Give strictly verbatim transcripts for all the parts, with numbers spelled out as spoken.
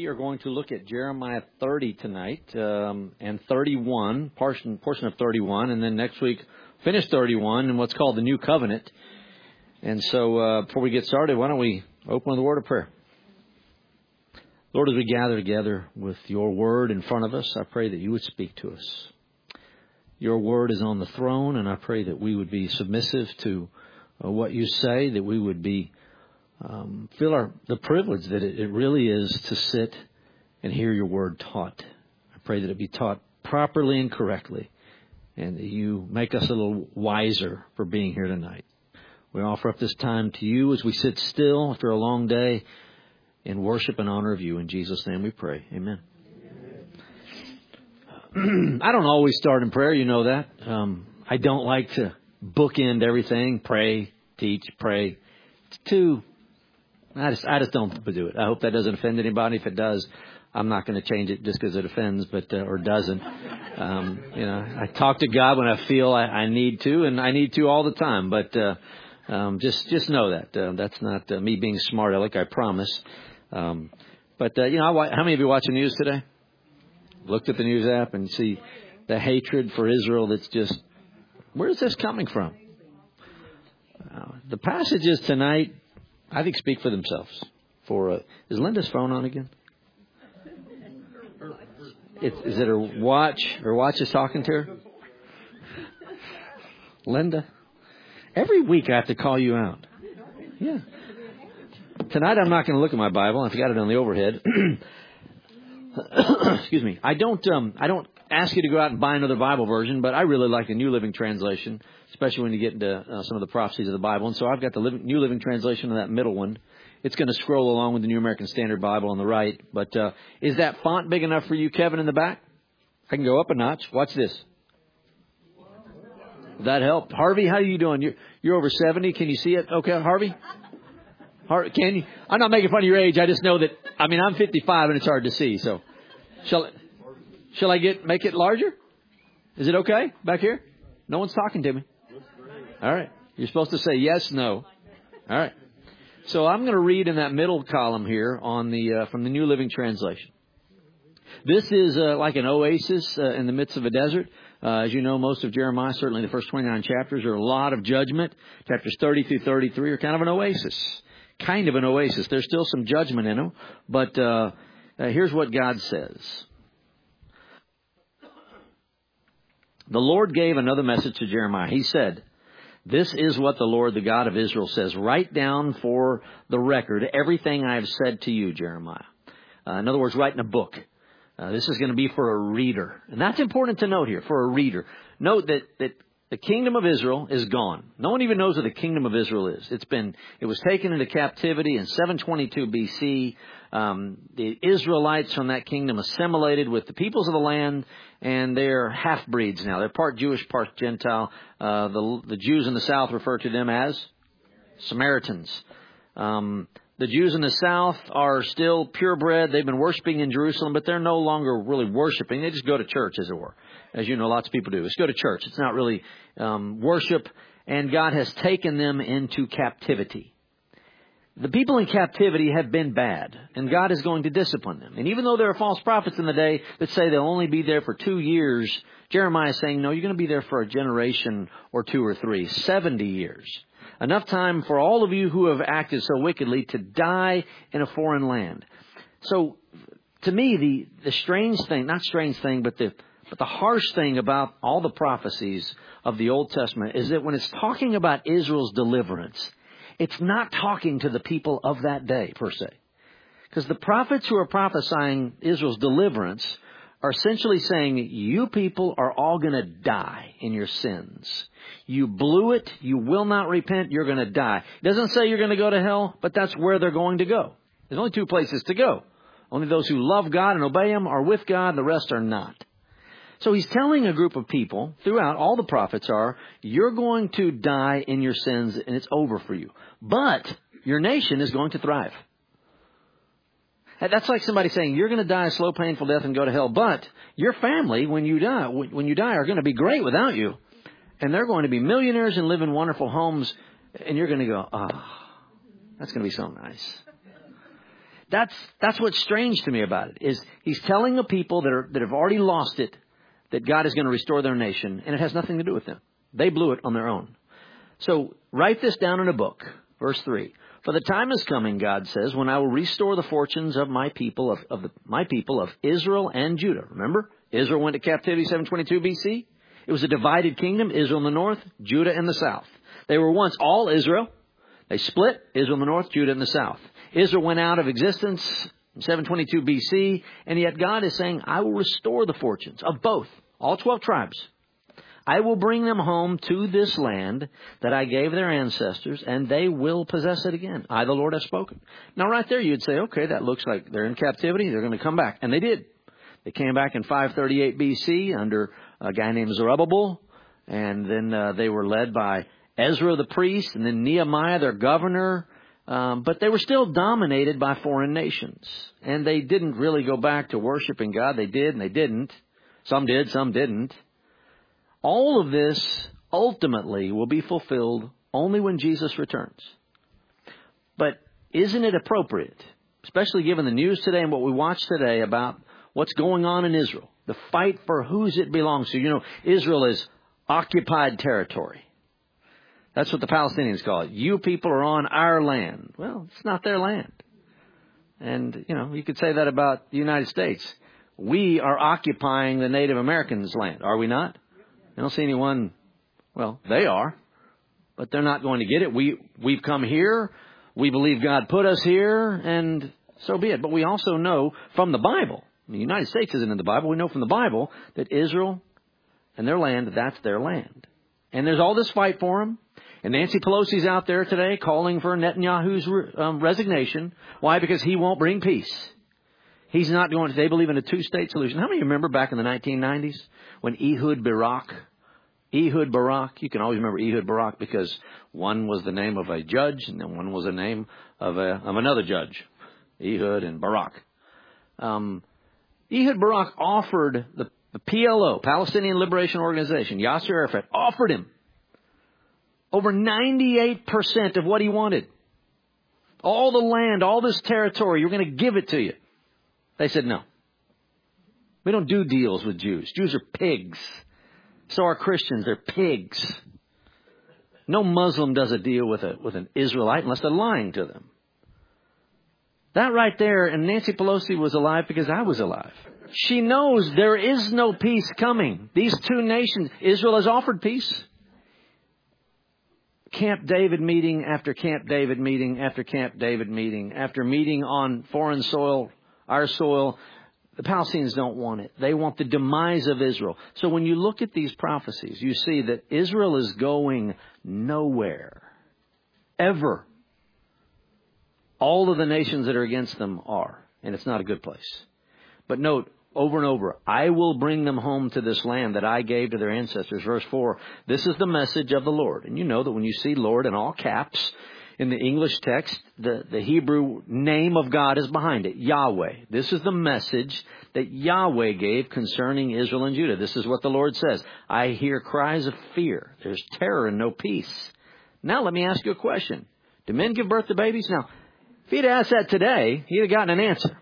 we are going to look at Jeremiah thirty tonight, um, and thirty-one, portion, portion of thirty-one, and then next week finish thirty-one and what's called the New Covenant. And so uh, before we get started, why don't we open with a word of prayer. Lord, as we gather together with your word in front of us, I pray that you would speak to us. Your word is on the throne, and I pray that we would be submissive to uh, what you say, that we would be Um, feel our, the privilege that it, it really is to sit and hear your word taught. I pray that it be taught properly and correctly, and that you make us a little wiser for being here tonight. We offer up this time to you as we sit still after a long day in worship and honor of you. In Jesus' name we pray. Amen. Amen. I don't always start in prayer, you know that. Um, I don't like to bookend everything, pray, teach, pray. It's too... I just, I just don't do it. I hope that doesn't offend anybody. If it does, I'm not going to change it just because it offends, but uh, or doesn't. Um, you know, I talk to God when I feel I, I need to, and I need to all the time. But uh, um, just, just know that uh, that's not uh, me being smart aleck, I promise. Um, but uh, you know, I, how many of you watch the news today? Looked at the news app and see the hatred for Israel. That's just, where is this coming from? Uh, the passages tonight, I think, speak for themselves. For uh, is Linda's phone on again? It, is it her watch? Her watch is talking to her? Linda? Every week I have to call you out. Yeah. Tonight I'm not going to look at my Bible. I've got it on the overhead. Excuse me. I don't. Um, I don't ask you to go out and buy another Bible version, but I really like the New Living Translation, especially when you get into uh, some of the prophecies of the Bible. And so I've got the Living, New Living Translation of that middle one. It's going to scroll along with the New American Standard Bible on the right. But uh, is that font big enough for you, Kevin, in the back? I can go up a notch. Watch this. That helped. Harvey, how are you doing? You're, you're over seventy. Can you see it? Okay, Harvey? Har- can you? I'm not making fun of your age. I just know that, I mean, I'm fifty-five and it's hard to see. So shall, shall I get make it larger? Is it okay back here? No one's talking to me. All right. You're supposed to say yes, no. All right. So I'm going to read in that middle column here on the uh, from the New Living Translation. This is uh, like an oasis uh, in the midst of a desert. Uh, as you know, most of Jeremiah, certainly the first twenty-nine chapters, are a lot of judgment. Chapters thirty through thirty-three are kind of an oasis. Kind of an oasis. There's still some judgment in them. But uh, uh, here's what God says. The Lord gave another message to Jeremiah. He said, "This is what the Lord, the God of Israel, says. Write down for the record everything I have said to you, Jeremiah." Uh, in other words, write in a book. Uh, this is going to be for a reader. And that's important to note here, for a reader. Note that, that the kingdom of Israel is gone. No one even knows what the kingdom of Israel is. It's been, it was taken into captivity in seven twenty-two B C. Um, the Israelites from that kingdom assimilated with the peoples of the land, and they're half-breeds now. They're part Jewish, part Gentile. Uh, the, the Jews in the south refer to them as Samaritans. Um, the Jews in the south are still purebred. They've been worshiping in Jerusalem, but they're no longer really worshiping. They just go to church, as it were. As you know, lots of people do. Just go to church. It's not really um, worship, and God has taken them into captivity. The people in captivity have been bad, and God is going to discipline them. And even though there are false prophets in the day that say they'll only be there for two years, Jeremiah is saying, no, you're going to be there for a generation or two or three, seventy years. Enough time for all of you who have acted so wickedly to die in a foreign land. So, to me, the, the strange thing, not strange thing, but the But the harsh thing about all the prophecies of the Old Testament is that when it's talking about Israel's deliverance, it's not talking to the people of that day, per se. Because the prophets who are prophesying Israel's deliverance are essentially saying, you people are all going to die in your sins. You blew it. You will not repent. You're going to die. It doesn't say you're going to go to hell, but that's where they're going to go. There's only two places to go. Only those who love God and obey Him are with God. The rest are not. So he's telling a group of people throughout, all the prophets are, you're going to die in your sins and it's over for you. But your nation is going to thrive. That's like somebody saying, you're going to die a slow, painful death and go to hell. But your family, when you die, when you die, are going to be great without you. And they're going to be millionaires and live in wonderful homes. And you're going to go, ah, oh, that's going to be so nice. that's, that's what's strange to me about it, is he's telling the people that are, that have already lost it, that God is going to restore their nation, and it has nothing to do with them. They blew it on their own. So write this down in a book. Verse three. For the time is coming, God says, when I will restore the fortunes of my people, of, of the, my people of Israel and Judah. Remember, Israel went to captivity seven twenty-two B C. It was a divided kingdom, Israel in the north, Judah in the south. They were once all Israel. They split, Israel in the north, Judah in the south. Israel went out of existence in seven twenty-two B C, and yet God is saying, I will restore the fortunes of both, all twelve tribes. I will bring them home to this land that I gave their ancestors, and they will possess it again. I, the Lord, have spoken. Now, right there, you'd say, okay, that looks like they're in captivity. They're going to come back. And they did. They came back in five thirty-eight B C under a guy named Zerubbabel, and then uh, they were led by Ezra the priest, and then Nehemiah, their governor. Um, but they were still dominated by foreign nations. And they didn't really go back to worshiping God. They did, and they didn't. Some did, some didn't. All of this ultimately will be fulfilled only when Jesus returns. But isn't it appropriate, especially given the news today and what we watch today about what's going on in Israel, the fight for whose it belongs to? You know, Israel is occupied territory. That's what the Palestinians call it. You people are on our land. Well, it's not their land. And, you know, you could say that about the United States. We are occupying the Native Americans' land, are we not? I don't see anyone, well, they are, but they're not going to get it. We, we've come here. We believe God put us here, and so be it. But we also know from the Bible, the United States isn't in the Bible. We know from the Bible that Israel and their land, that's their land. And there's all this fight for them. And Nancy Pelosi's out there today calling for Netanyahu's um, resignation. Why? Because he won't bring peace. He's not going to, they believe in a two-state solution. How many of you remember back in the nineteen nineties when Ehud Barak, Ehud Barak, you can always remember Ehud Barak because one was the name of a judge and then one was the name of, a, of another judge, Ehud and Barak. Um, Ehud Barak offered the, the P L O, Palestinian Liberation Organization, Yasser Arafat, offered him over ninety-eight percent of what he wanted. All the land, all this territory, you're going to give it to you. They said no. We don't do deals with Jews. Jews are pigs. So are Christians. They're pigs. No Muslim does a deal with a with an Israelite unless they're lying to them. That right there, and Nancy Pelosi was alive because I was alive. She knows there is no peace coming. These two nations, Israel has offered peace. Camp David meeting after Camp David meeting after Camp David meeting after meeting on foreign soil, our soil. The Palestinians don't want it. They want the demise of Israel. So when you look at these prophecies, you see that Israel is going nowhere. Ever. All of the nations that are against them are. And it's not a good place. But note, over and over, I will bring them home to this land that I gave to their ancestors. Verse four, this is the message of the Lord. And you know that when you see Lord in all caps, in the English text, the, the Hebrew name of God is behind it, Yahweh. This is the message that Yahweh gave concerning Israel and Judah. This is what the Lord says. I hear cries of fear. There's terror and no peace. Now let me ask you a question. Do men give birth to babies? Now, if he'd asked that today, he'd have gotten an answer.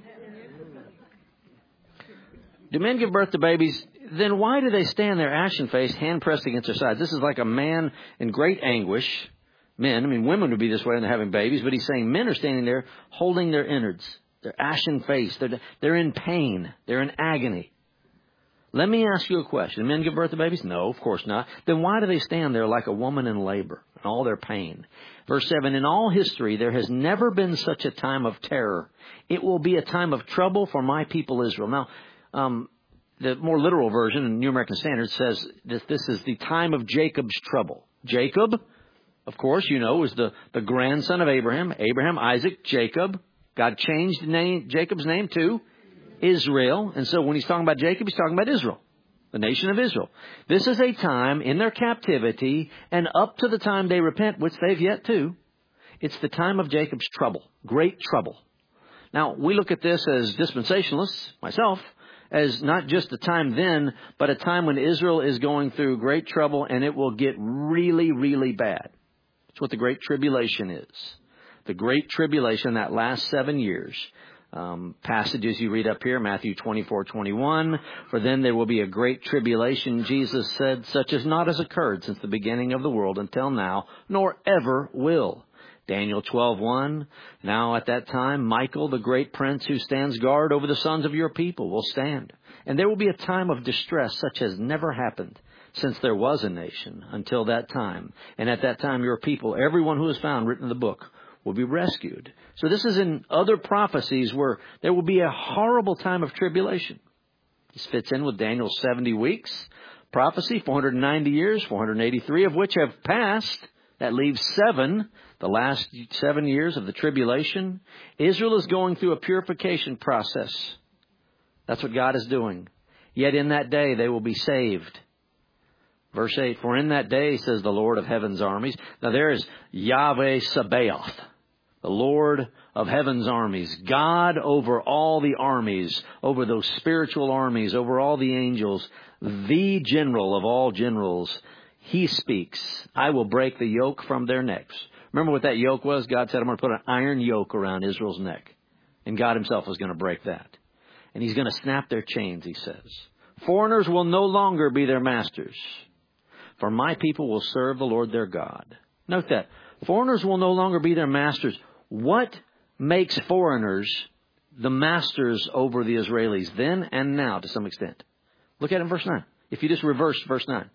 Do men give birth to babies? Then why do they stand there ashen-faced, hand pressed against their sides? This is like a man in great anguish. Men, I mean, women would be this way when they're having babies, but he's saying men are standing there holding their innards. They're ashen-faced. They're, they're in pain. They're in agony. Let me ask you a question. Do men give birth to babies? No, of course not. Then why do they stand there like a woman in labor and all their pain? Verse seven, in all history, there has never been such a time of terror. It will be a time of trouble for my people Israel. Now, um, the more literal version in New American Standard says that this is the time of Jacob's trouble. Jacob, of course, you know, was the, the grandson of Abraham. Abraham, Isaac, Jacob. God changed the name, Jacob's name to Israel. And so when he's talking about Jacob, he's talking about Israel, the nation of Israel. This is a time in their captivity and up to the time they repent, which they've yet to. It's the time of Jacob's trouble, great trouble. Now, we look at this as dispensationalists, myself, as not just a time then, but a time when Israel is going through great trouble and it will get really, really bad. It's what the Great Tribulation is. The Great Tribulation, that last seven years, um, passages you read up here, Matthew twenty-four twenty-one. For then there will be a great tribulation, Jesus said, such as not has occurred since the beginning of the world until now, nor ever will. Daniel twelve one. Now at that time, Michael, the great prince who stands guard over the sons of your people, will stand. And there will be a time of distress such as never happened since there was a nation until that time. And at that time, your people, everyone who is found written in the book, will be rescued. So this is in other prophecies where there will be a horrible time of tribulation. This fits in with Daniel's seventy weeks prophecy, four hundred ninety years, four hundred eighty-three of which have passed. That leaves seven, the last seven years of the tribulation. Israel is going through a purification process. That's what God is doing. Yet in that day they will be saved. Verse eight, for in that day, says the Lord of heaven's armies. Now there is Yahweh Sabaoth, the Lord of heaven's armies. God over all the armies, over those spiritual armies, over all the angels. The general of all generals. He speaks, I will break the yoke from their necks. Remember what that yoke was? God said, I'm going to put an iron yoke around Israel's neck. And God himself was going to break that. And he's going to snap their chains, he says. Foreigners will no longer be their masters. For my people will serve the Lord their God. Note that. Foreigners will no longer be their masters. What makes foreigners the masters over the Israelis then and now to some extent? Look at it in verse nine. If you just reverse verse nine.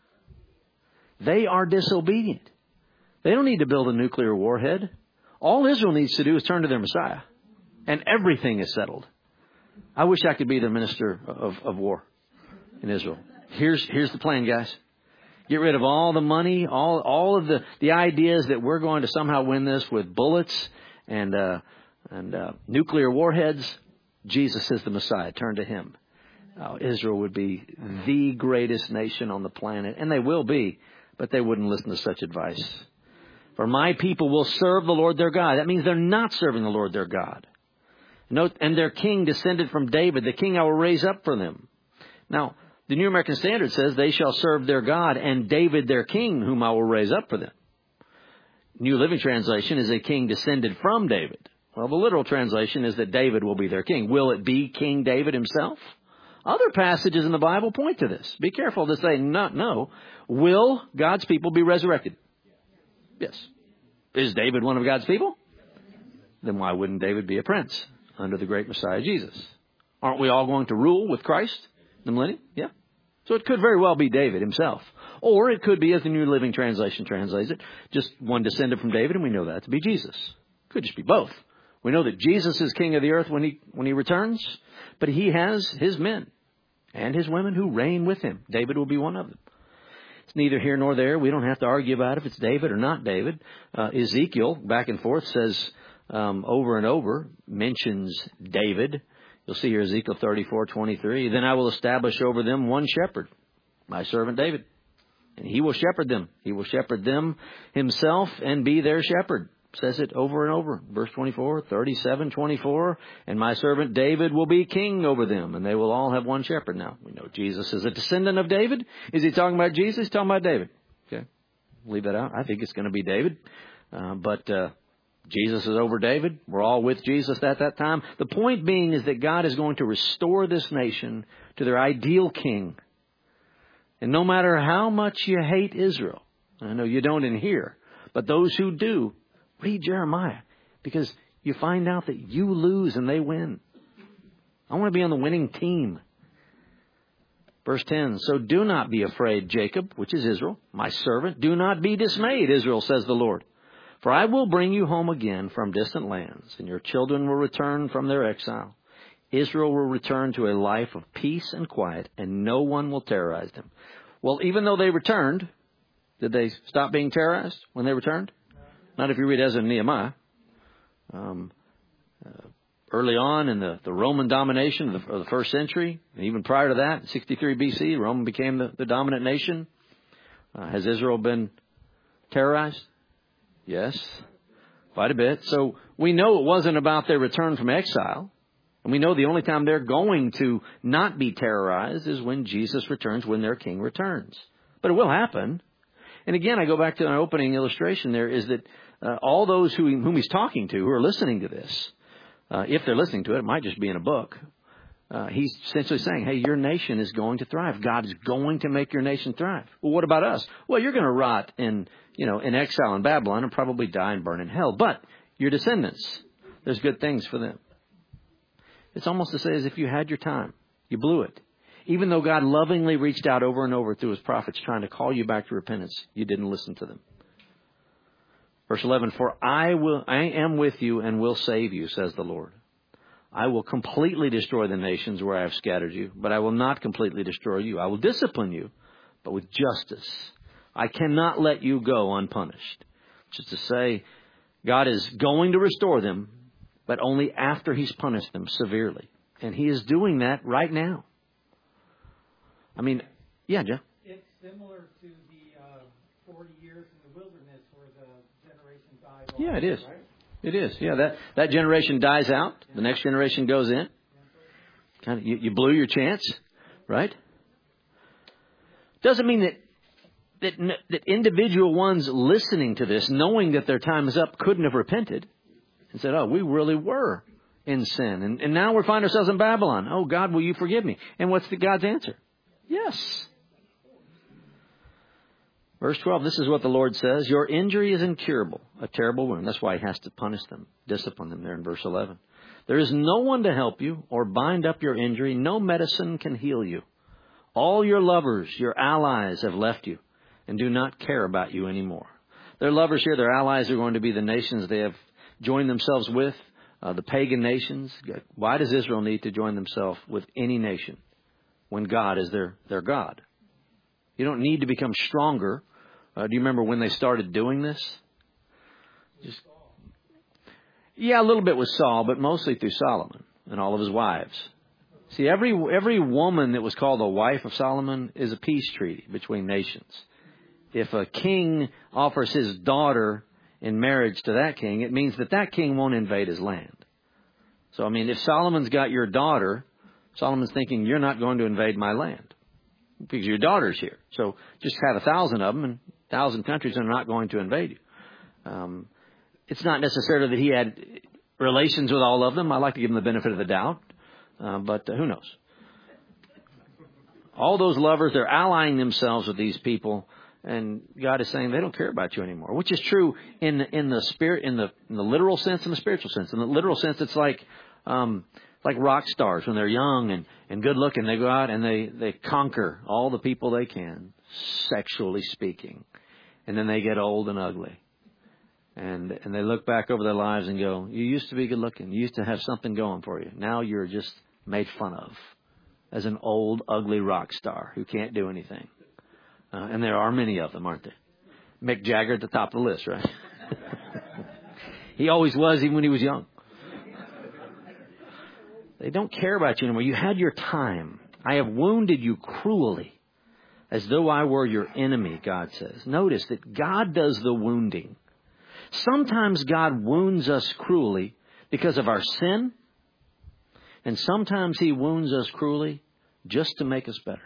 They are disobedient. They don't need to build a nuclear warhead. All Israel needs to do is turn to their Messiah. And everything is settled. I wish I could be the minister of, of war in Israel. Here's, here's the plan, guys. Get rid of all the money, all, all of the, the ideas that we're going to somehow win this with bullets and, uh, and, uh, nuclear warheads. Jesus is the Messiah. Turn to him. Oh, Israel would be the greatest nation on the planet. And they will be. But they wouldn't listen to such advice. For my people will serve the Lord their God. That means they're not serving the Lord their God. Note, and their king descended from David, the king I will raise up for them. Now, the New American Standard says they shall serve their God and David their king, whom I will raise up for them. New Living Translation is a king descended from David. Well, the literal translation is that David will be their king. Will it be King David himself? Other passages in the Bible point to this. Be careful to say no, no. Will God's people be resurrected? Yes. Is David one of God's people? Then why wouldn't David be a prince under the great Messiah Jesus? Aren't we all going to rule with Christ in the millennium? Yeah. So it could very well be David himself. Or it could be, as the New Living Translation translates it, just one descended from David, and we know that to be Jesus. Could just be both. We know that Jesus is king of the earth when he when he returns, but he has his men and his women who reign with him. David will be one of them. It's neither here nor there. We don't have to argue about if it's David or not David. Uh, Ezekiel, back and forth, says um, over and over, mentions David. You'll see here Ezekiel thirty-four twenty-three. Then I will establish over them one shepherd, my servant David. And he will shepherd them. He will shepherd them himself and be their shepherd. Says it over and over. Verse twenty-four, thirty-seven, twenty-four. And my servant David will be king over them. And they will all have one shepherd. Now, we know Jesus is a descendant of David. Is he talking about Jesus? He's talking about David. Okay. Leave that out. I think it's going to be David. Uh, but uh, Jesus is over David. We're all with Jesus at that time. The point being is that God is going to restore this nation to their ideal king. And no matter how much you hate Israel, I know you don't in here, but those who do, read Jeremiah, because you find out that you lose and they win. I want to be on the winning team. Verse ten, so do not be afraid, Jacob, which is Israel, my servant. Do not be dismayed, Israel, says the Lord. For I will bring you home again from distant lands, and your children will return from their exile. Israel will return to a life of peace and quiet, and no one will terrorize them. Well, even though they returned, did they stop being terrorized when they returned? Not if you read Ezra and Nehemiah. Um, uh, early on in the, the Roman domination of the, of the first century, and even prior to that, sixty-three B C, Rome became the, the dominant nation. Uh, has Israel been terrorized? Yes, quite a bit. So we know it wasn't about their return from exile. And we know the only time they're going to not be terrorized is when Jesus returns, when their king returns. But it will happen. And again, I go back to an opening illustration there, is that uh, all those who, whom he's talking to, who are listening to this, Uh, if they're listening to it, it might just be in a book. Uh, he's essentially saying, hey, your nation is going to thrive. God is going to make your nation thrive. Well, what about us? Well, you're going to rot in, you know, in exile in Babylon and probably die and burn in hell. But your descendants, there's good things for them. It's almost to say as if you had your time. You blew it. Even though God lovingly reached out over and over through his prophets trying to call you back to repentance, you didn't listen to them. Verse eleven, for I will, I am with you and will save you, says the Lord. I will completely destroy the nations where I have scattered you, but I will not completely destroy you. I will discipline you, but with justice. I cannot let you go unpunished. Which is to say, God is going to restore them, but only after he's punished them severely. And he is doing that right now. I mean, yeah, Jeff? It's similar to the uh, forty years in the wilderness where the generation died off. Yeah, it is. Right? It is. Yeah, that, that generation dies out. The next generation goes in. Kind of, you, you blew your chance, right? Doesn't mean that, that that individual ones listening to this, knowing that their time is up, couldn't have repented and said, oh, we really were in sin. And, and now we find ourselves in Babylon. Oh, God, will you forgive me? And what's the God's answer? Yes. Verse twelve, this is what the Lord says. Your injury is incurable, a terrible wound. That's why he has to punish them, discipline them there in verse eleven. There is no one to help you or bind up your injury. No medicine can heal you. All your lovers, your allies have left you and do not care about you anymore. Their lovers here, their allies are going to be the nations they have joined themselves with, uh, the pagan nations. Why does Israel need to join themselves with any nation when God is their, their God? You don't need to become stronger. Uh, do you remember when they started doing this? Just, yeah, a little bit with Saul, but mostly through Solomon and all of his wives. See, every every woman that was called the wife of Solomon is a peace treaty between nations. If a king offers his daughter in marriage to that king, it means that that king won't invade his land. So, I mean, if Solomon's got your daughter, Solomon's thinking, you're not going to invade my land because your daughter's here. So just have a thousand of them and a thousand countries are not going to invade you. Um, it's not necessarily that he had relations with all of them. I like to give him the benefit of the doubt, uh, but uh, who knows? All those lovers, they're allying themselves with these people, and God is saying they don't care about you anymore, which is true in in the spirit, in the in the literal sense and the spiritual sense. In the literal sense, it's like um, like rock stars when they're young and, and good looking. They go out and they, they conquer all the people they can, sexually speaking, and then they get old and ugly. And and they look back over their lives and go, you used to be good looking. You used to have something going for you. Now you're just made fun of as an old, ugly rock star who can't do anything. Uh, and there are many of them, aren't there? Mick Jagger at the top of the list, right? He always was, even when he was young. They don't care about you anymore. You had your time. I have wounded you cruelly, as though I were your enemy, God says. Notice that God does the wounding. Sometimes God wounds us cruelly because of our sin, and sometimes he wounds us cruelly just to make us better.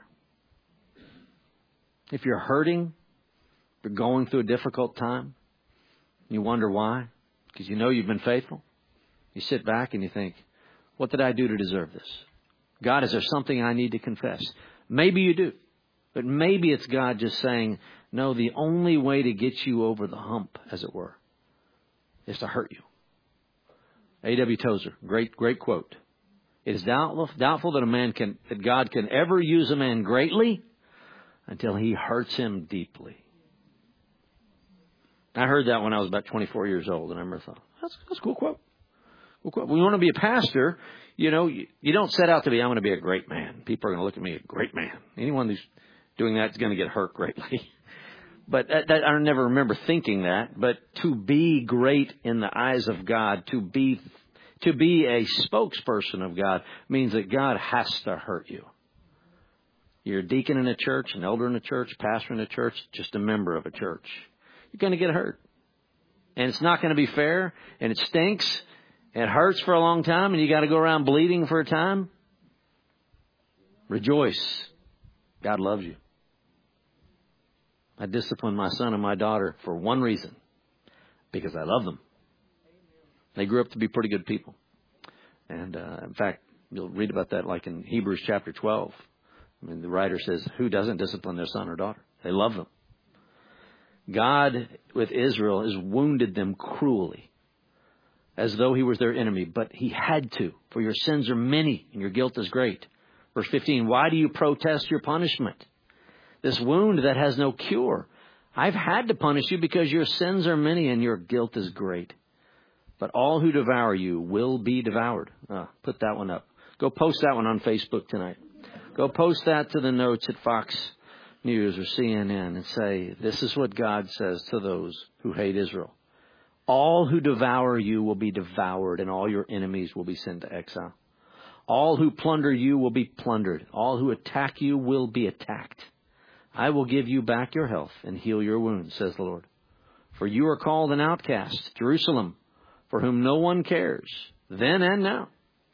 If you're hurting, you're going through a difficult time, you wonder why, because you know you've been faithful. You sit back and you think, what did I do to deserve this? God, is there something I need to confess? Maybe you do, but maybe it's God just saying, no, the only way to get you over the hump, as it were, is to hurt you. A W Tozer, great, great quote. It is doubtful, doubtful that a man can, that God can ever use a man greatly until he hurts him deeply. I heard that when I was about twenty-four years old, and I remember thought, that's, that's a cool quote. Cool quote. When you want to be a pastor, you know, you, you don't set out to be, I'm going to be a great man. People are going to look at me, a great man. Anyone who's doing that is going to get hurt greatly. But that, that, I never remember thinking that. But to be great in the eyes of God, to be to be a spokesperson of God, means that God has to hurt you. You're a deacon in a church, an elder in a church, pastor in a church, just a member of a church. You're going to get hurt. And it's not going to be fair, and it stinks, and it hurts for a long time, and you got to go around bleeding for a time. Rejoice. God loves you. I discipline my son and my daughter for one reason, because I love them. They grew up to be pretty good people. And uh, in fact, you'll read about that like in Hebrews chapter twelve. I mean, the writer says, who doesn't discipline their son or daughter? They love them. God, with Israel, has wounded them cruelly, as though he was their enemy. But he had to, for your sins are many and your guilt is great. Verse fifteen, why do you protest your punishment? This wound that has no cure. I've had to punish you because your sins are many and your guilt is great. But all who devour you will be devoured. Oh, put that one up. Go post that one on Facebook tonight. Go post that to the notes at Fox News or C N N and say, this is what God says to those who hate Israel. All who devour you will be devoured, and all your enemies will be sent to exile. All who plunder you will be plundered. All who attack you will be attacked. I will give you back your health and heal your wounds, says the Lord. For you are called an outcast, Jerusalem, for whom no one cares, then and now.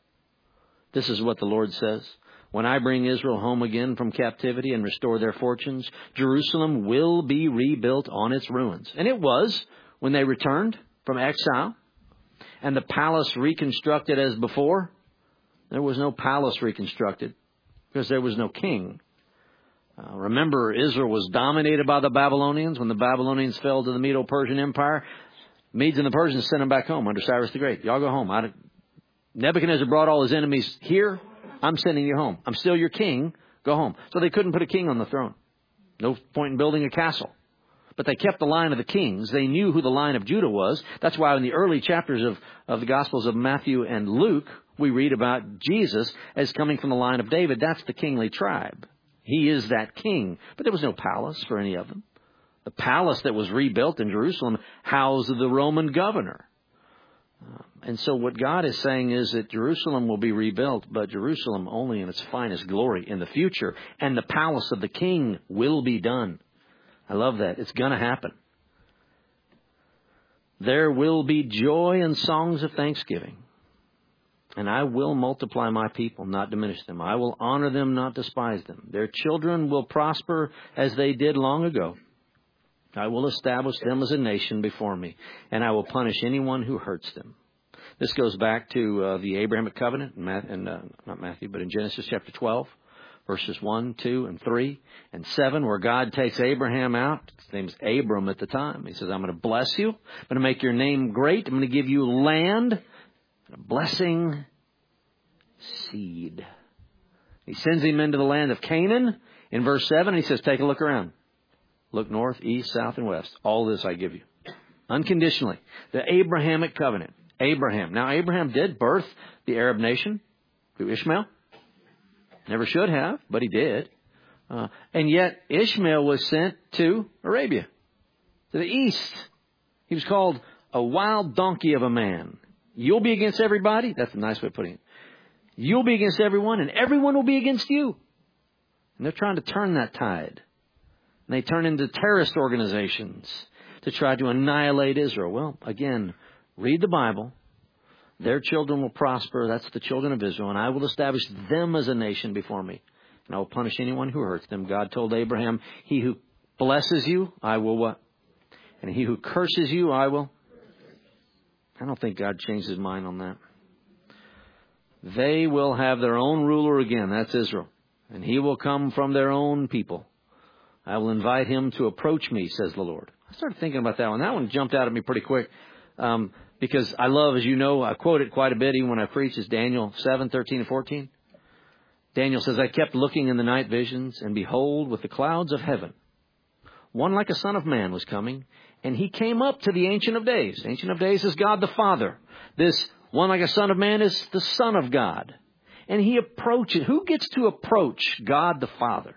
This is what the Lord says. When I bring Israel home again from captivity and restore their fortunes, Jerusalem will be rebuilt on its ruins. And it was when they returned from exile and the palace reconstructed as before. There was no palace reconstructed because there was no king. Uh, remember, Israel was dominated by the Babylonians. When the Babylonians fell to the Medo-Persian Empire, Medes and the Persians sent them back home under Cyrus the Great. Y'all go home. I Nebuchadnezzar brought all his enemies here. I'm sending you home. I'm still your king. Go home. So they couldn't put a king on the throne. No point in building a castle. But they kept the line of the kings. They knew who the line of Judah was. That's why in the early chapters of, of the Gospels of Matthew and Luke, we read about Jesus as coming from the line of David. That's the kingly tribe. He is that king. But there was no palace for any of them. The palace that was rebuilt in Jerusalem housed the Roman governor. Uh, and so what God is saying is that Jerusalem will be rebuilt, but Jerusalem only in its finest glory in the future. And the palace of the king will be done. I love that. It's going to happen. There will be joy and songs of thanksgiving. And I will multiply my people, not diminish them. I will honor them, not despise them. Their children will prosper as they did long ago. I will establish them as a nation before me, and I will punish anyone who hurts them. This goes back to uh, the Abrahamic covenant, in, Matthew, in uh, not Matthew, but in Genesis chapter twelve, verses one, two, and three, and seven, where God takes Abraham out. His name's Abram at the time. He says, I'm going to bless you. I'm going to make your name great. I'm going to give you land, and a blessing seed. He sends him into the land of Canaan. In verse seven, he says, take a look around. Look north, east, south, and west. All this I give you. Unconditionally. The Abrahamic covenant. Abraham. Now, Abraham did birth the Arab nation through Ishmael. Never should have, but he did. Uh, and yet, Ishmael was sent to Arabia, to the east. He was called a wild donkey of a man. You'll be against everybody. That's a nice way of putting it. You'll be against everyone, and everyone will be against you. And they're trying to turn that tide. And they turn into terrorist organizations to try to annihilate Israel. Well, again, read the Bible. Their children will prosper. That's the children of Israel. And I will establish them as a nation before me. And I will punish anyone who hurts them. God told Abraham, he who blesses you, I will what? And he who curses you, I will. I don't think God changed his mind on that. They will have their own ruler again. That's Israel. And he will come from their own people. I will invite him to approach me, says the Lord. I started thinking about that one. That one jumped out at me pretty quick. Um, because I love, as you know, I quote it quite a bit even when I preach, is Daniel seven, thirteen, and fourteen. Daniel says, I kept looking in the night visions, and behold, with the clouds of heaven, one like a son of man was coming, and he came up to the Ancient of Days. Ancient of Days is God the Father. This one like a son of man is the Son of God. And he approaches. Who gets to approach God the Father?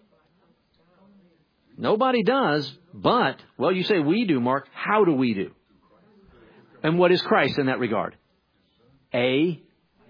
Nobody does, but, well, you say we do, Mark. How do we do? And what is Christ in that regard? A,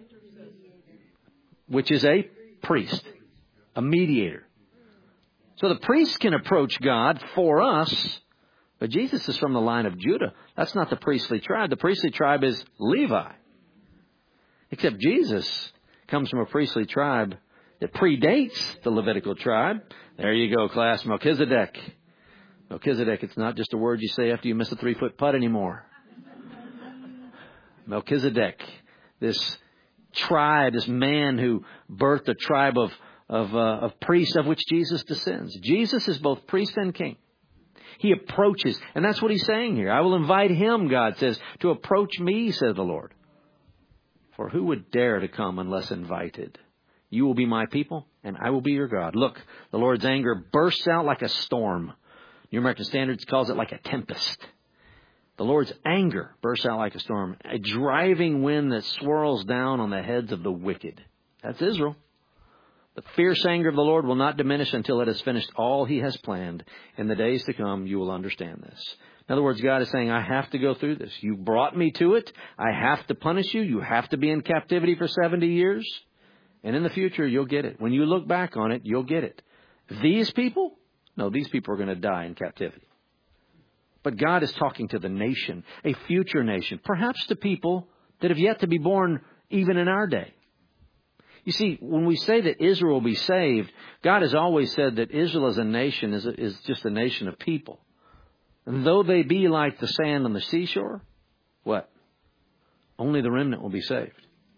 which is a priest, a mediator. So the priest can approach God for us, but Jesus is from the line of Judah. That's not the priestly tribe. The priestly tribe is Levi. Except Jesus comes from a priestly tribe that predates the Levitical tribe. There you go, class. Melchizedek. Melchizedek, it's not just a word you say after you miss a three-foot putt anymore. Melchizedek, this tribe, this man who birthed a tribe of, of, uh, of priests of which Jesus descends. Jesus is both priest and king. He approaches, and that's what he's saying here. I will invite him, God says, to approach me, says the Lord. For who would dare to come unless invited? You will be my people, and I will be your God. Look, the Lord's anger bursts out like a storm. New American Standard calls it like a tempest. The Lord's anger bursts out like a storm, a driving wind that swirls down on the heads of the wicked. That's Israel. The fierce anger of the Lord will not diminish until it has finished all he has planned. In the days to come, you will understand this. In other words, God is saying, I have to go through this. You brought me to it. I have to punish you. You have to be in captivity for seventy years. And in the future, you'll get it. When you look back on it, you'll get it. These people? No, these people are going to die in captivity. But God is talking to the nation, a future nation, perhaps to people that have yet to be born even in our day. You see, when we say that Israel will be saved, God has always said that Israel as a nation is, a, is just a nation of people. And though they be like the sand on the seashore, what? Only the remnant will be saved.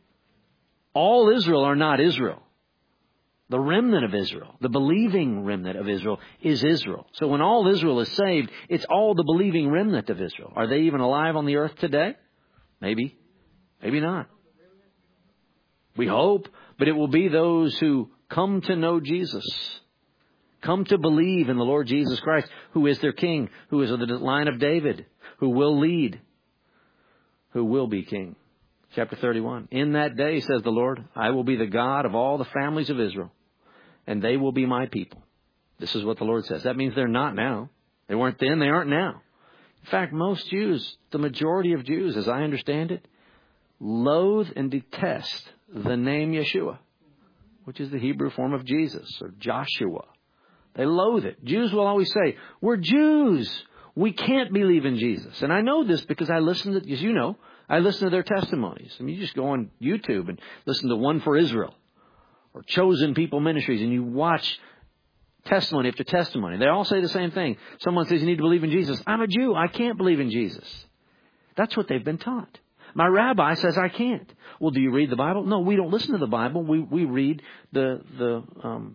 All Israel are not Israel. The remnant of Israel, the believing remnant of Israel, is Israel. So when all Israel is saved, it's all the believing remnant of Israel. Are they even alive on the earth today? Maybe. Maybe not. We hope, but it will be those who come to know Jesus, come to believe in the Lord Jesus Christ, who is their king, who is of the line of David, who will lead, who will be king. Chapter thirty-one. In that day, says the Lord, I will be the God of all the families of Israel, and they will be my people. This is what the Lord says. That means they're not now. They weren't then, they aren't now. In fact, most Jews, the majority of Jews, as I understand it, loathe and detest the name Yeshua, which is the Hebrew form of Jesus, or Joshua. They loathe it. Jews will always say, we're Jews. We can't believe in Jesus. And I know this because I listen to, as you know, I listen to their testimonies. I mean, you just go on YouTube and listen to One for Israel or Chosen People Ministries, and you watch testimony after testimony. They all say the same thing. Someone says you need to believe in Jesus. I'm a Jew. I can't believe in Jesus. That's what they've been taught. My rabbi says I can't. Well, do you read the Bible? No, we don't listen to the Bible. We we read the the um.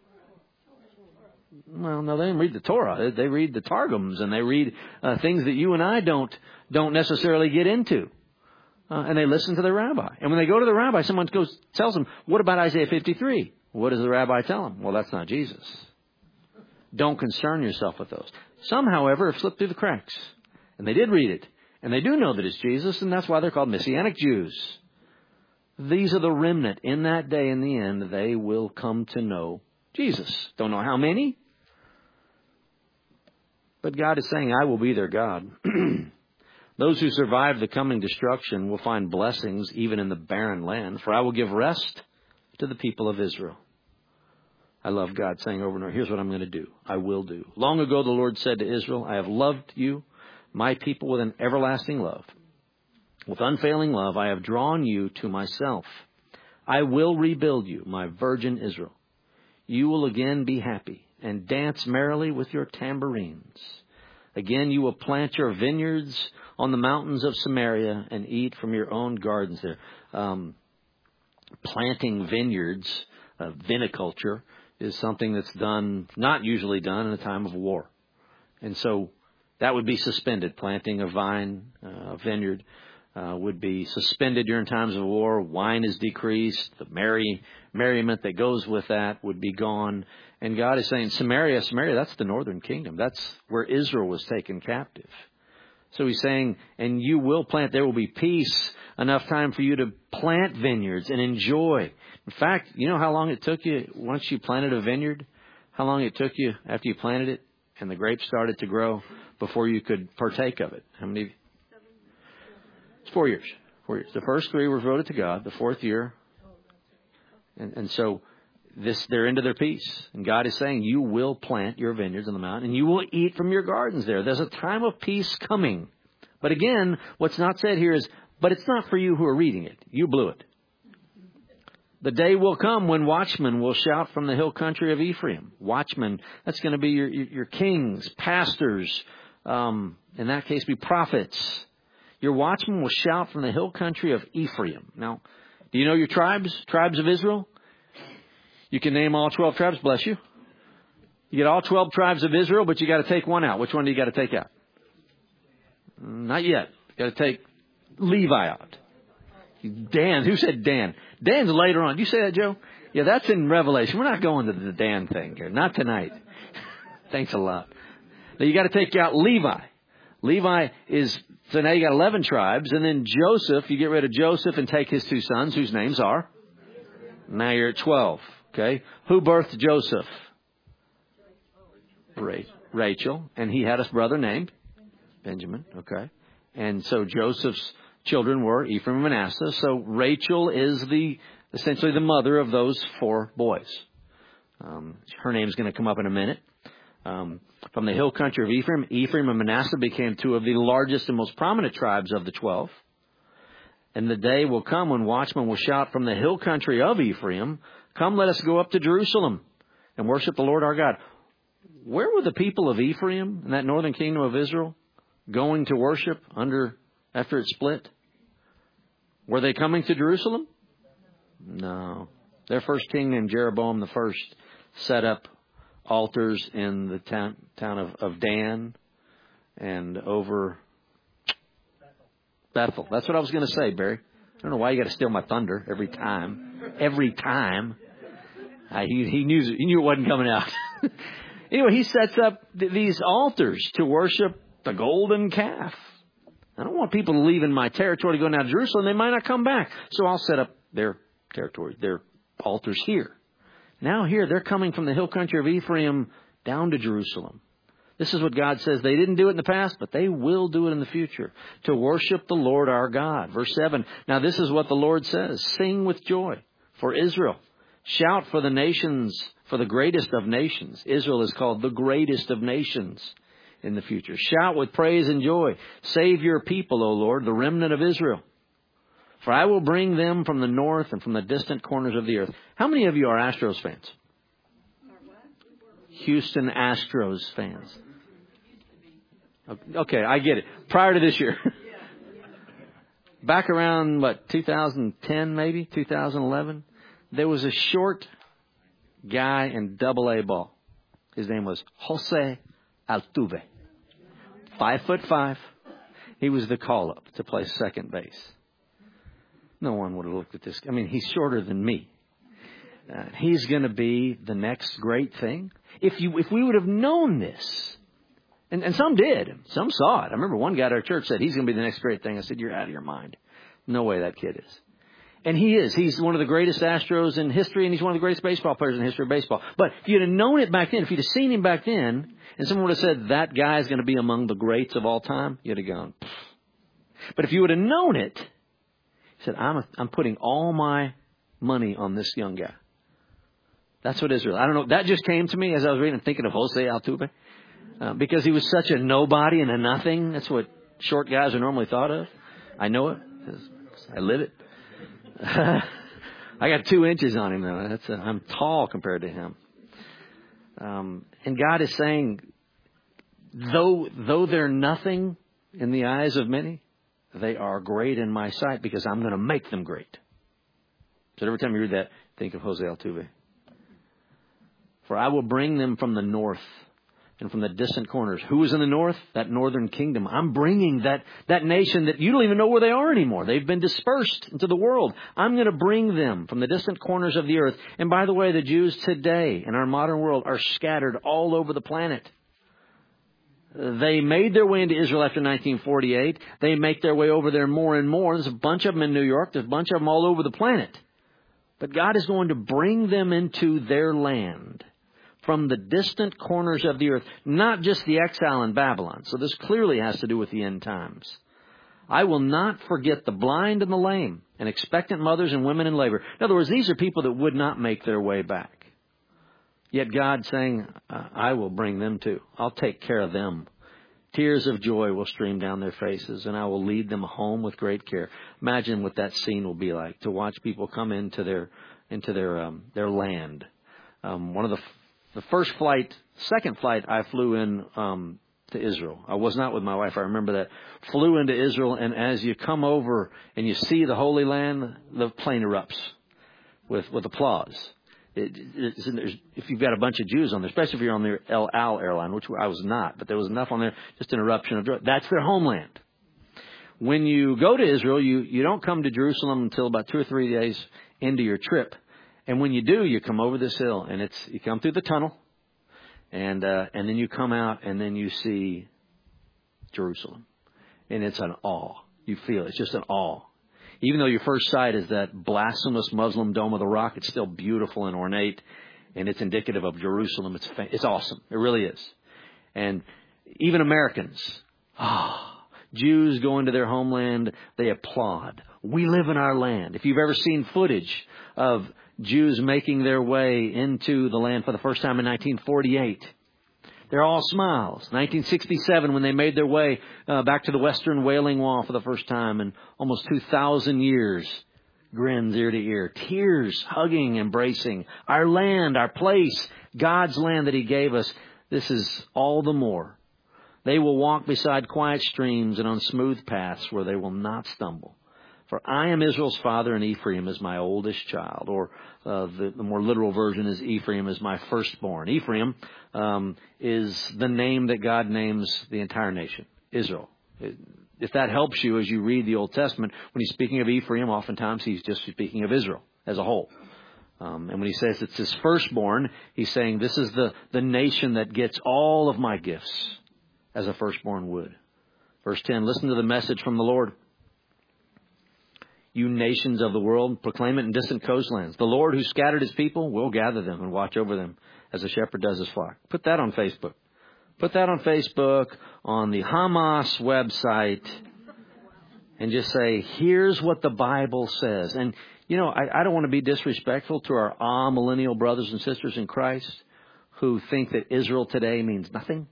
Well, no, they don't read the Torah. They read the Targums, and they read uh, things that you and I don't don't necessarily get into. Uh, and they listen to the rabbi. And when they go to the rabbi, someone goes tells them, "What about Isaiah fifty-three?" What does the rabbi tell them? Well, that's not Jesus. Don't concern yourself with those. Some, however, have slipped through the cracks, and they did read it, and they do know that it's Jesus, and that's why they're called Messianic Jews. These are the remnant. In that day, in the end, they will come to know Jesus. Don't know how many, but God is saying, I will be their God. Those who survive the coming destruction will find blessings even in the barren land, for I will give rest to the people of Israel. I love God saying over and over, here's what I'm going to do. I will do. Long ago, the Lord said to Israel, I have loved you, my people, with an everlasting love. With unfailing love, I have drawn you to myself. I will rebuild you, my virgin Israel. You will again be happy and dance merrily with your tambourines. Again, you will plant your vineyards on the mountains of Samaria and eat from your own gardens there. Um, planting vineyards, uh, viniculture, is something that's done, not usually done in a time of war. And so that would be suspended. Planting a vine, uh, a vineyard, uh, would be suspended during times of war. Wine is decreased. The merry merriment that goes with that would be gone. And God is saying, Samaria, Samaria, that's the northern kingdom. That's where Israel was taken captive. So he's saying, and you will plant, there will be peace, enough time for you to plant vineyards and enjoy. In fact, you know how long it took you once you planted a vineyard? How long it took you after you planted it and the grapes started to grow before you could partake of it? How many? It's four years. Four years. The first three were devoted to God. The fourth year. And, and so this, they're into their peace. And God is saying, you will plant your vineyards on the mountain and you will eat from your gardens there. There's a time of peace coming. But again, what's not said here is, but it's not for you who are reading it. You blew it. The day will come when watchmen will shout from the hill country of Ephraim. Watchmen, that's going to be your, your, your kings, pastors, um, in that case be prophets. Your watchmen will shout from the hill country of Ephraim. Now, Do you know your tribes? Tribes of Israel? You can name all twelve tribes. Bless you. You get all twelve tribes of Israel, but you got to take one out. Which one do you got to take out? Not yet. You got to take Levi out. Dan. Who said Dan? Dan's later on. Did you say that, Joe? Yeah, that's in Revelation. We're not going to the Dan thing here. Not tonight. Thanks a lot. Now you got to take out Levi. Levi is, so now you got eleven tribes. And then Joseph, you get rid of Joseph and take his two sons, whose names are? Now you're at twelve. Okay. Who birthed Joseph? Rachel. And he had a brother named Benjamin. Okay. And so Joseph's children were Ephraim and Manasseh. So Rachel is the essentially the mother of those four boys. Um, her name's going to come up in a minute. Um, from the hill country of Ephraim, Ephraim and Manasseh became two of the largest and most prominent tribes of the twelve. And the day will come when watchmen will shout from the hill country of Ephraim, "Come, let us go up to Jerusalem and worship the Lord our God." Where were the people of Ephraim in that northern kingdom of Israel going to worship under after it split? Were they coming to Jerusalem? No. Their first king named Jeroboam the first set up altars in the town, town of, of Dan and over Bethel. That's what I was going to say, Barry. I don't know why you got to steal my thunder every time. Every time. Uh, he, he knew he knew it wasn't coming out. Anyway, he sets up th- these altars to worship the golden calf. I don't want people to leave in my territory to go down to Jerusalem. They might not come back. So I'll set up their territory, their altars here. Now here, they're coming from the hill country of Ephraim down to Jerusalem. This is what God says. They didn't do it in the past, but they will do it in the future. To worship the Lord our God. Verse seven. Now this is what the Lord says. Sing with joy for Israel. Shout for the nations, for the greatest of nations. Israel is called the greatest of nations in the future. Shout with praise and joy. Save your people, O Lord, the remnant of Israel. For I will bring them from the north and from the distant corners of the earth. How many of you are Astros fans? Houston Astros fans. Okay, I get it. Prior to this year. Back around, what, two thousand ten maybe? two thousand eleven? There was a short guy in double A ball. His name was Jose Altuve. Five foot five. He was the call-up to play second base. No one would have looked at this. I mean, he's shorter than me. Uh, he's going to be the next great thing. If you, if we would have known this, and, and some did, some saw it. I remember one guy at our church said, he's going to be the next great thing. I said, you're out of your mind. No way that kid is. And he is. He's one of the greatest Astros in history, and he's one of the greatest baseball players in the history of baseball. But if you'd have known it back then, if you'd have seen him back then, and someone would have said, that guy is going to be among the greats of all time, you'd have gone, pfft. But if you would have known it, he said, I'm, a, I'm putting all my money on this young guy. That's what Israel. I don't know. That just came to me as I was reading and thinking of Jose Altuve. Uh, because he was such a nobody and a nothing. That's what short guys are normally thought of. I know it. I live it. I got two inches on him, though. That's a, I'm tall compared to him. Um, and God is saying, though, though they're nothing in the eyes of many, they are great in my sight because I'm going to make them great. So every time you read that, think of Jose Altuve. For I will bring them from the north and from the distant corners. Who is in the north? That northern kingdom. I'm bringing that, that nation that you don't even know where they are anymore. They've been dispersed into the world. I'm going to bring them from the distant corners of the earth. And by the way, the Jews today in our modern world are scattered all over the planet. They made their way into Israel after nineteen forty-eight. They make their way over there more and more. There's a bunch of them in New York. There's a bunch of them all over the planet. But God is going to bring them into their land from the distant corners of the earth, not just the exile in Babylon. So this clearly has to do with the end times. I will not forget the blind and the lame and expectant mothers and women in labor. In other words, these are people that would not make their way back. Yet God saying, I will bring them too. I'll take care of them. Tears of joy will stream down their faces, and I will lead them home with great care. Imagine what that scene will be like, to watch people come into their into their um, their land. Um, one of the the first flight, second flight I flew in um, to Israel. I was not with my wife. I remember that. Flew into Israel, and as you come over and you see the Holy Land, the plane erupts with, with applause. It, it's, there's, if you've got a bunch of Jews on there, especially if you're on the El Al airline, which I was not, but there was enough on there, just an eruption of joy. That's their homeland. When you go to Israel, you, you don't come to Jerusalem until about two or three days into your trip. And when you do, you come over this hill, and it's you come through the tunnel, and uh, and then you come out, and then you see Jerusalem. And it's an awe. You feel it. It's just an awe. Even though your first sight is that blasphemous Muslim Dome of the Rock, it's still beautiful and ornate, and it's indicative of Jerusalem. It's it's awesome. It really is. And even Americans, ah. Oh, Jews go into their homeland, they applaud. We live in our land. If you've ever seen footage of Jews making their way into the land for the first time in nineteen forty-eight, they're all smiles. nineteen sixty-seven, when they made their way uh, back to the Western Wailing Wall for the first time in almost two thousand years, grins ear to ear, tears, hugging, embracing. Our land, our place, God's land that He gave us, this is all the more. They will walk beside quiet streams and on smooth paths where they will not stumble. For I am Israel's father, and Ephraim is my oldest child. Or uh, the, the more literal version is Ephraim is my firstborn. Ephraim um, is the name that God names the entire nation, Israel. If that helps you as you read the Old Testament, when He's speaking of Ephraim, oftentimes He's just speaking of Israel as a whole. Um, and when He says it's His firstborn, He's saying this is the, the nation that gets all of my gifts, as a firstborn would. Verse ten, listen to the message from the Lord. You nations of the world, proclaim it in distant coastlands. The Lord who scattered His people will gather them and watch over them as a shepherd does his flock. Put that on Facebook. Put that on Facebook, on the Hamas website, and just say, here's what the Bible says. And, you know, I, I don't want to be disrespectful to our ah millennial brothers and sisters in Christ who think that Israel today means nothing.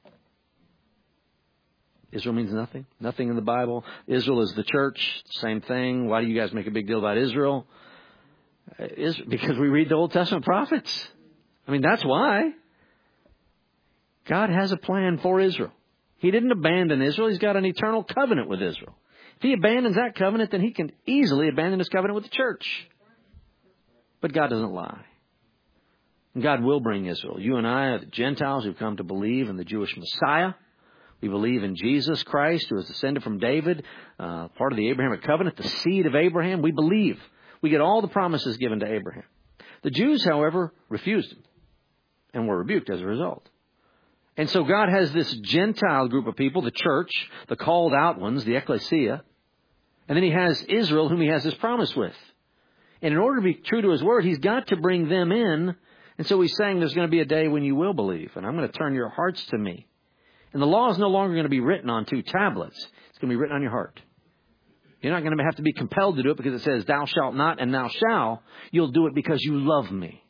Israel means nothing. Nothing in the Bible. Israel is the church. Same thing. Why do you guys make a big deal about Israel? Because we read the Old Testament prophets. I mean, that's why. God has a plan for Israel. He didn't abandon Israel. He's got an eternal covenant with Israel. If He abandons that covenant, then He can easily abandon His covenant with the church. But God doesn't lie. And God will bring Israel. You and I are the Gentiles who've come to believe in the Jewish Messiah. We believe in Jesus Christ, who is descended from David, uh, part of the Abrahamic covenant, the seed of Abraham. We believe. We get all the promises given to Abraham. The Jews, however, refused Him and were rebuked as a result. And so God has this Gentile group of people, the church, the called out ones, the ecclesia. And then He has Israel, whom He has this promise with. And in order to be true to His word, He's got to bring them in. And so He's saying there's going to be a day when you will believe, and I'm going to turn your hearts to Me. And the law is no longer going to be written on two tablets. It's going to be written on your heart. You're not going to have to be compelled to do it because it says, thou shalt not and thou shalt. You'll do it because you love Me.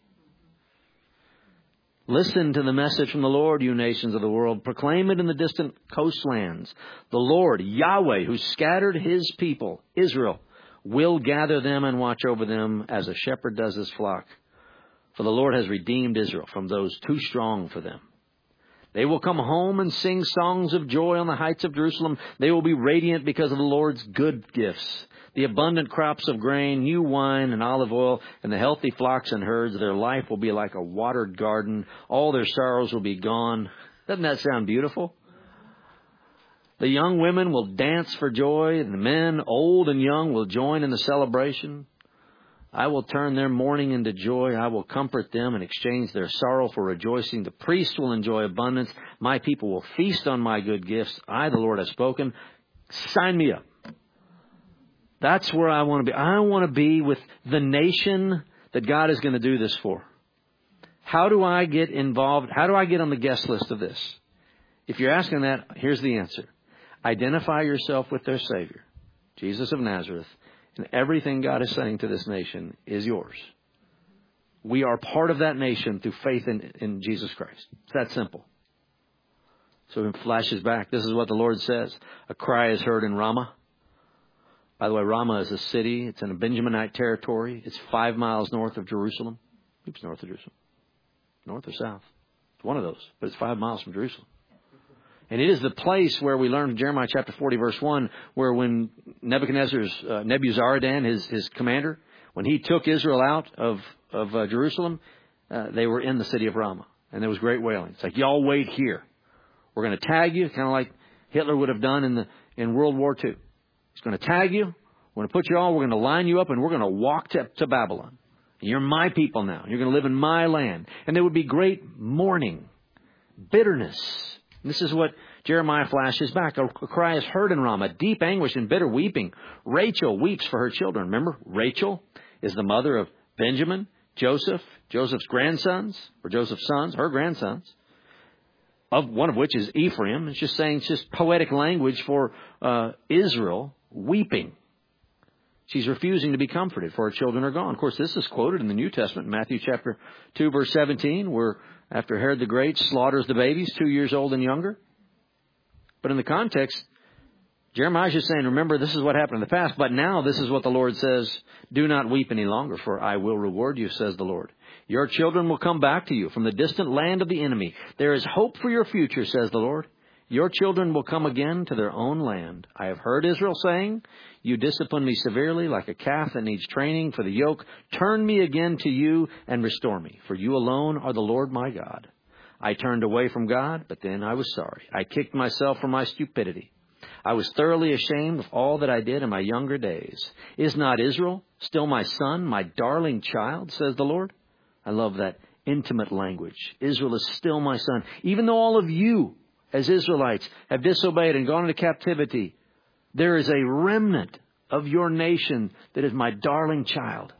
Listen to the message from the Lord, you nations of the world. Proclaim it in the distant coastlands. The Lord, Yahweh, who scattered His people, Israel, will gather them and watch over them as a shepherd does his flock. For the Lord has redeemed Israel from those too strong for them. They will come home and sing songs of joy on the heights of Jerusalem. They will be radiant because of the Lord's good gifts, the abundant crops of grain, new wine and olive oil, and the healthy flocks and herds. Their life will be like a watered garden. All their sorrows will be gone. Doesn't that sound beautiful? The young women will dance for joy, and the men, old and young, will join in the celebration. I will turn their mourning into joy. I will comfort them and exchange their sorrow for rejoicing. The priests will enjoy abundance. My people will feast on My good gifts. I, the Lord, have spoken. Sign me up. That's where I want to be. I want to be with the nation that God is going to do this for. How do I get involved? How do I get on the guest list of this? If you're asking that, here's the answer. Identify yourself with their Savior, Jesus of Nazareth. And everything God is saying to this nation is yours. We are part of that nation through faith in, in Jesus Christ. It's that simple. So it flashes back. This is what the Lord says. A cry is heard in Ramah. By the way, Ramah is a city. It's in a Benjaminite territory. It's five miles north of Jerusalem. Oops, north of Jerusalem. North or south? It's one of those. But it's five miles from Jerusalem. And it is the place where we learn in Jeremiah chapter forty, verse one, where when Nebuchadnezzar's, uh, Nebuzaradan, his, his commander, when he took Israel out of, of uh, Jerusalem, uh, they were in the city of Ramah. And there was great wailing. It's like, y'all wait here. We're going to tag you, kind of like Hitler would have done in the in World War Two. He's going to tag you. We're going to put you all, we're going to line you up, and we're going to walk to, to Babylon. And you're my people now. You're going to live in my land. And there would be great mourning, bitterness. And this is what Jeremiah flashes back. A cry is heard in Ramah, deep anguish and bitter weeping. Rachel weeps for her children. Remember, Rachel is the mother of Benjamin, Joseph, Joseph's grandsons, or Joseph's sons, her grandsons, of one of which is Ephraim. It's just saying, it's just poetic language for uh, Israel weeping. She's refusing to be comforted, for her children are gone. Of course, this is quoted in the New Testament, Matthew chapter two, verse seventeen, where after Herod the Great slaughters the babies, two years old and younger. But in the context, Jeremiah is just saying, remember, this is what happened in the past, but now this is what the Lord says, do not weep any longer, for I will reward you, says the Lord. Your children will come back to you from the distant land of the enemy. There is hope for your future, says the Lord. Your children will come again to their own land. I have heard Israel saying, you discipline me severely like a calf that needs training for the yoke. Turn me again to you and restore me, for you alone are the Lord my God. I turned away from God, but then I was sorry. I kicked myself for my stupidity. I was thoroughly ashamed of all that I did in my younger days. Is not Israel still my son, my darling child, says the Lord? I love that intimate language. Israel is still my son. Even though all of you, as Israelites, have disobeyed and gone into captivity, there is a remnant of your nation that is my darling child.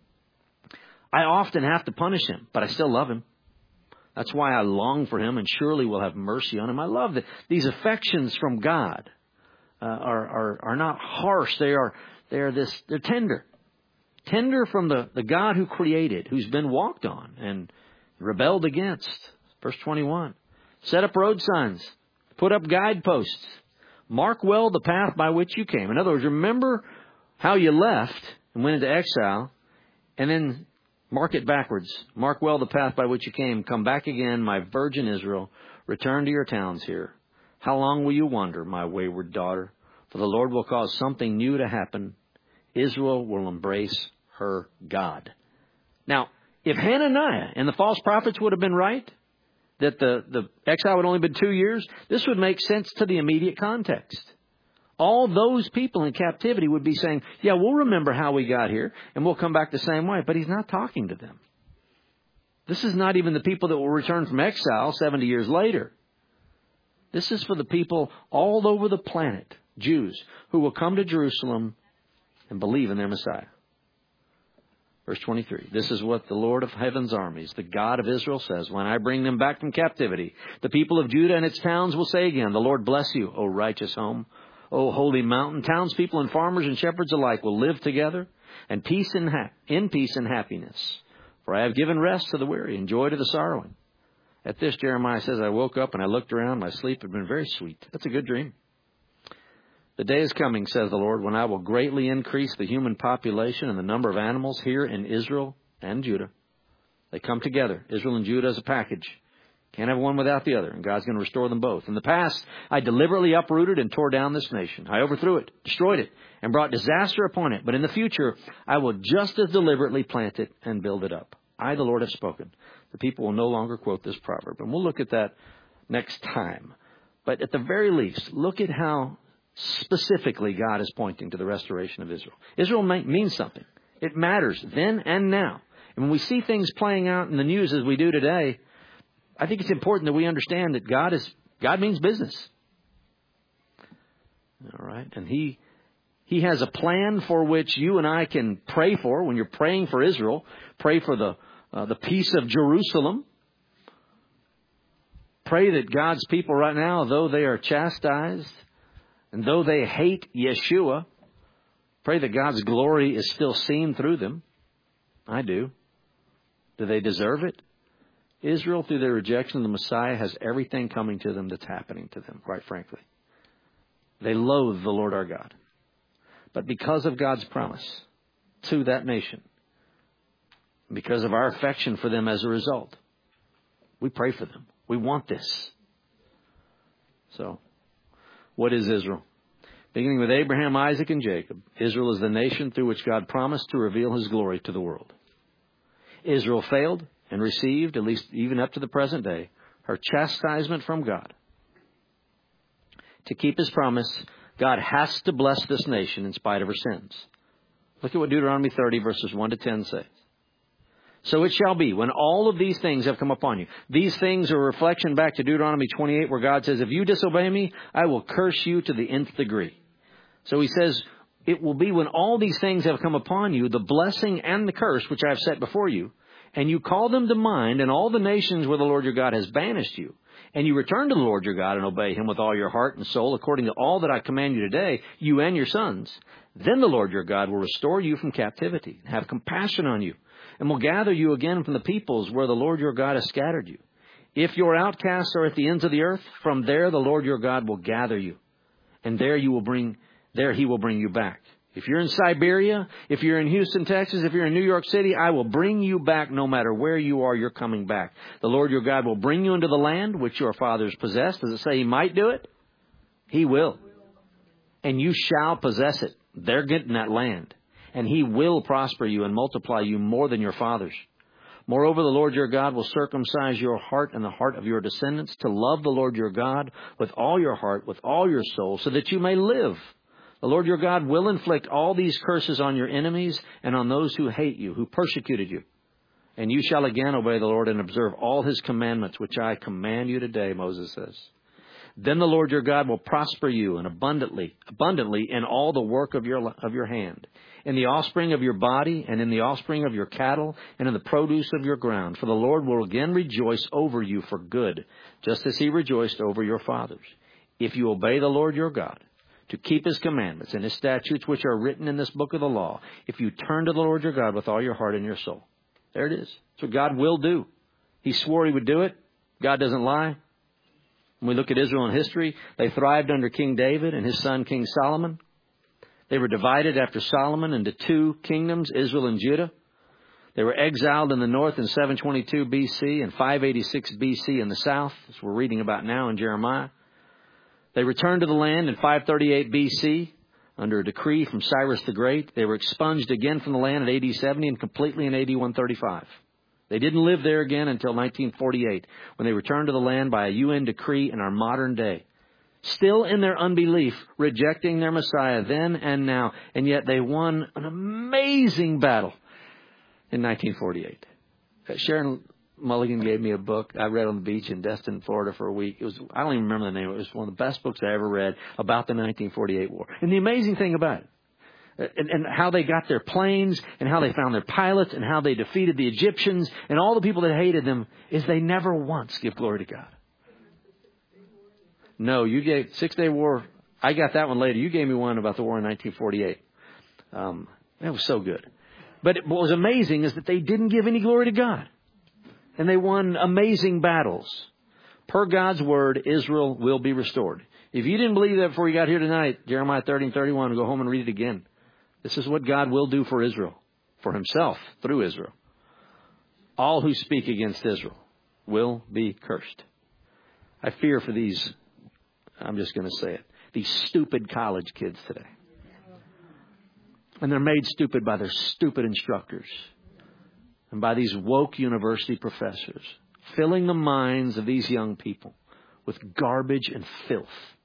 I often have to punish him, but I still love him. That's why I long for him and surely will have mercy on him. I love that these affections from God uh, are, are are not harsh. They are they are this they're tender, tender from the, the God who created, who's been walked on and rebelled against. Verse twenty-one: set up road signs, put up guideposts, mark well the path by which you came. In other words, remember how you left and went into exile, and then mark it backwards. Mark well the path by which you came. Come back again, my virgin Israel. Return to your towns here. How long will you wander, my wayward daughter? For the Lord will cause something new to happen. Israel will embrace her God. Now, if Hananiah and the false prophets would have been right, that the, the exile would only been two years, this would make sense to the immediate context. All those people in captivity would be saying, yeah, we'll remember how we got here and we'll come back the same way. But he's not talking to them. This is not even the people that will return from exile seventy years later. This is for the people all over the planet, Jews, who will come to Jerusalem and believe in their Messiah. Verse twenty-three, this is what the Lord of heaven's armies, the God of Israel, says. When I bring them back from captivity, the people of Judah and its towns will say again, the Lord bless you, O righteous home. O holy mountain. Townspeople and farmers and shepherds alike will live together and peace in, ha- in peace and happiness. For I have given rest to the weary and joy to the sorrowing. At this, Jeremiah says, I woke up and I looked around. My sleep had been very sweet. That's a good dream. The day is coming, says the Lord, when I will greatly increase the human population and the number of animals here in Israel and Judah. They come together, Israel and Judah as a package. Can't have one without the other, and God's going to restore them both. In the past, I deliberately uprooted and tore down this nation. I overthrew it, destroyed it, and brought disaster upon it. But in the future, I will just as deliberately plant it and build it up. I, the Lord, have spoken. The people will no longer quote this proverb. And we'll look at that next time. But at the very least, look at how specifically God is pointing to the restoration of Israel. Israel means something. It matters then and now. And when we see things playing out in the news as we do today, I think it's important that we understand that God is God means business. All right. And he he has a plan for which you and I can pray for. When you're praying for Israel, pray for the uh, the peace of Jerusalem. Pray that God's people right now, though they are chastised and though they hate Yeshua, pray that God's glory is still seen through them. I do. Do they deserve it? Israel, through their rejection of the Messiah, has everything coming to them that's happening to them, quite frankly. They loathe the Lord our God. But because of God's promise to that nation, because of our affection for them as a result, we pray for them. We want this. So, what is Israel? Beginning with Abraham, Isaac, and Jacob, Israel is the nation through which God promised to reveal His glory to the world. Israel failed and received, at least even up to the present day, her chastisement from God. To keep His promise, God has to bless this nation in spite of her sins. Look at what Deuteronomy thirty, verses one to ten says. So it shall be, when all of these things have come upon you. These things are a reflection back to Deuteronomy twenty-eight, where God says, if you disobey me, I will curse you to the nth degree. So He says, it will be when all these things have come upon you, the blessing and the curse which I have set before you, and you call them to mind in all the nations where the Lord your God has banished you, and you return to the Lord your God and obey Him with all your heart and soul, according to all that I command you today, you and your sons, then the Lord your God will restore you from captivity, and have compassion on you, and will gather you again from the peoples where the Lord your God has scattered you. If your outcasts are at the ends of the earth, from there the Lord your God will gather you, and there you will bring, there He will bring you back. If you're in Siberia, if you're in Houston, Texas, if you're in New York City, I will bring you back no matter where you are, you're coming back. The Lord your God will bring you into the land which your fathers possessed. Does it say He might do it? He will. And you shall possess it. They're getting that land. And He will prosper you and multiply you more than your fathers. Moreover, the Lord your God will circumcise your heart and the heart of your descendants to love the Lord your God with all your heart, with all your soul, so that you may live. The Lord your God will inflict all these curses on your enemies and on those who hate you, who persecuted you. And you shall again obey the Lord and observe all His commandments, which I command you today, Moses says. Then the Lord your God will prosper you and abundantly, abundantly in all the work of your, of your hand, in the offspring of your body and in the offspring of your cattle and in the produce of your ground. For the Lord will again rejoice over you for good, just as He rejoiced over your fathers, if you obey the Lord your God, to keep His commandments and His statutes which are written in this book of the law, if you turn to the Lord your God with all your heart and your soul. There it is. That's what God will do. He swore He would do it. God doesn't lie. When we look at Israel in history, they thrived under King David and his son King Solomon. They were divided after Solomon into two kingdoms, Israel and Judah. They were exiled in the north in seven twenty-two B C and five eighty-six B C in the south, as we're reading about now in Jeremiah. They returned to the land in five thirty-eight B C under a decree from Cyrus the Great. They were expunged again from the land in A D seventy and completely in A D one thirty-five. They didn't live there again until nineteen forty-eight, when they returned to the land by a U N decree in our modern day. Still in their unbelief, rejecting their Messiah then and now, and yet they won an amazing battle in nineteen forty-eight. Sharon Mulligan gave me a book I read on the beach in Destin, Florida for a week. It was, I don't even remember the name. It was one of the best books I ever read about the nineteen forty-eight war. And the amazing thing about it, and, and how they got their planes, and how they found their pilots, and how they defeated the Egyptians, and all the people that hated them, is they never once give glory to God. No, you gave Six-Day War. I got that one later. You gave me one about the war in nineteen forty-eight. Um, that was so good. But it, what was amazing is that they didn't give any glory to God. And they won amazing battles. Per God's word, Israel will be restored. If you didn't believe that before you got here tonight, Jeremiah thirty and thirty-one, go home and read it again. This is what God will do for Israel, for Himself, through Israel. All who speak against Israel will be cursed. I fear for these, I'm just going to say it, these stupid college kids today. And they're made stupid by their stupid instructors and by these woke university professors, filling the minds of these young people with garbage and filth,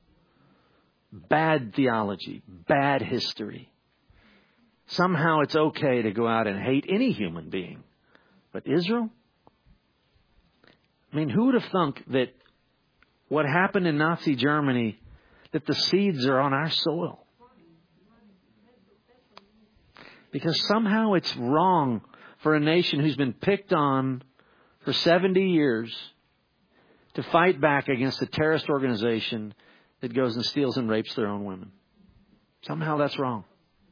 bad theology, bad history. Somehow it's okay to go out and hate any human being. But Israel? I mean, who would have thunk that what happened in Nazi Germany, that the seeds are on our soil? Because somehow it's wrong for a nation who's been picked on for seventy years to fight back against a terrorist organization that goes and steals and rapes their own women. Somehow that's wrong.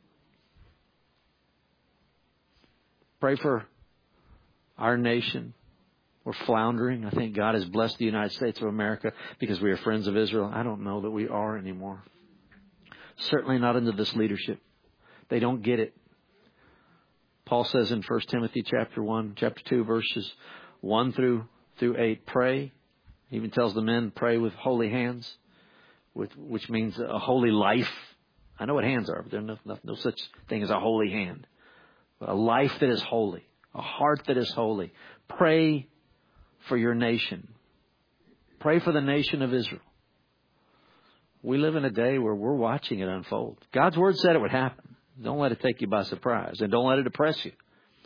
Pray for our nation. We're floundering. I think God has blessed the United States of America because we are friends of Israel. I don't know that we are anymore. Certainly not under this leadership. They don't get it. Paul says in First Timothy chapter one, chapter two, verses one through through eight, pray. He even tells the men, pray with holy hands. which, which means a holy life. I know what hands are, but there's no, no, no such thing as a holy hand. But a life that is holy, a heart that is holy. Pray for your nation. Pray for the nation of Israel. We live in a day where we're watching it unfold. God's Word said it would happen. Don't let it take you by surprise. And don't let it depress you.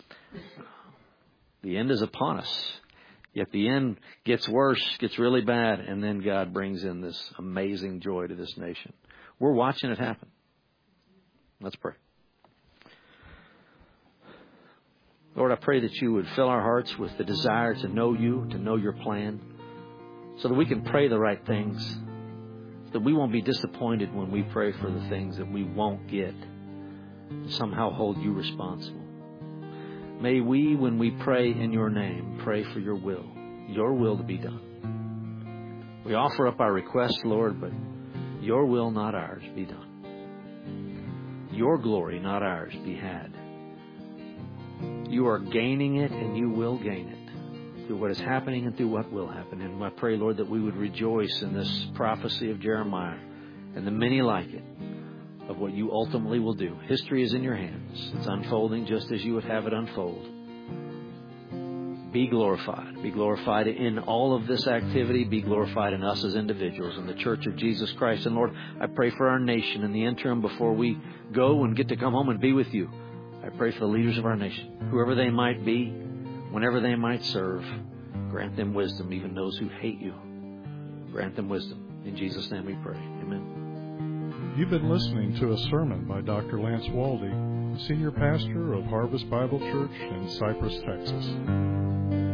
The end is upon us. Yet the end gets worse, gets really bad, and then God brings in this amazing joy to this nation. We're watching it happen. Let's pray. Lord, I pray that you would fill our hearts with the desire to know you, to know your plan, so that we can pray the right things, so that we won't be disappointed when we pray for the things that we won't get, and somehow hold you responsible. May we, when we pray in your name, pray for your will, your will to be done. We offer up our requests, Lord, but your will, not ours, be done. Your glory, not ours, be had. You are gaining it, and you will gain it through what is happening and through what will happen. And I pray, Lord, that we would rejoice in this prophecy of Jeremiah and the many like it, of what you ultimately will do. History is in your hands. It's unfolding just as you would have it unfold. Be glorified. Be glorified in all of this activity. Be glorified in us as individuals in the Church of Jesus Christ. And Lord, I pray for our nation in the interim before we go and get to come home and be with you. I pray for the leaders of our nation, whoever they might be, whenever they might serve. Grant them wisdom, even those who hate you. Grant them wisdom. In Jesus' name we pray. Amen. You've been listening to a sermon by Doctor Lance Waldie, Senior Pastor of Harvest Bible Church in Cypress, Texas.